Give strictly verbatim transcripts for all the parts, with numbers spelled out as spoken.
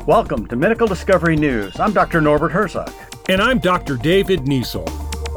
Welcome to Medical Discovery News. I'm Doctor Norbert Herzog. And I'm Doctor David Niesel.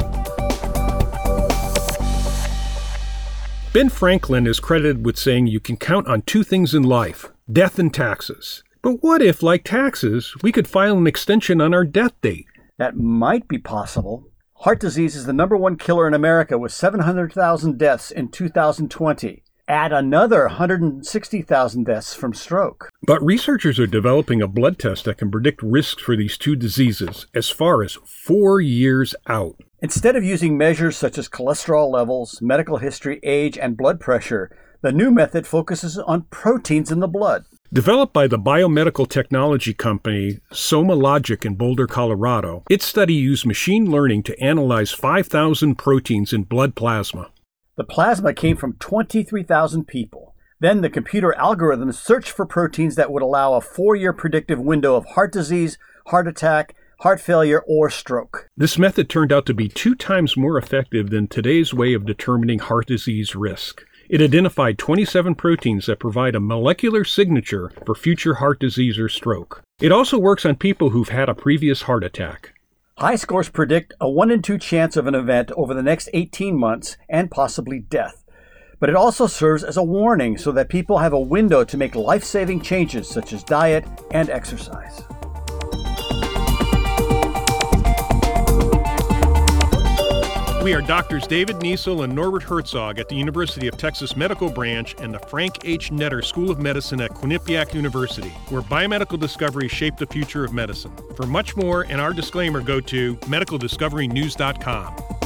Ben Franklin is credited with saying you can count on two things in life, death and taxes. But what if, like taxes, we could file an extension on our death date? That might be possible. Heart disease is the number one killer in America with seven hundred thousand deaths in two thousand twenty. Add another one hundred sixty thousand deaths from stroke. But researchers are developing a blood test that can predict risks for these two diseases as far as four years out. Instead of using measures such as cholesterol levels, medical history, age, and blood pressure, the new method focuses on proteins in the blood. Developed by the biomedical technology company SomaLogic in Boulder, Colorado, its study used machine learning to analyze five thousand proteins in blood plasma. The plasma came from twenty-three thousand people. Then the computer algorithms searched for proteins that would allow a four-year predictive window of heart disease, heart attack, heart failure, or stroke. This method turned out to be two times more effective than today's way of determining heart disease risk. It identified twenty-seven proteins that provide a molecular signature for future heart disease or stroke. It also works on people who've had a previous heart attack. High scores predict a one in two chance of an event over the next eighteen months and possibly death. But it also serves as a warning so that people have a window to make life-saving changes such as diet and exercise. We are Doctors David Niesel and Norbert Herzog at the University of Texas Medical Branch and the Frank H. Netter School of Medicine at Quinnipiac University, where biomedical discoveries shape the future of medicine. For much more and our disclaimer, go to medical discovery news dot com.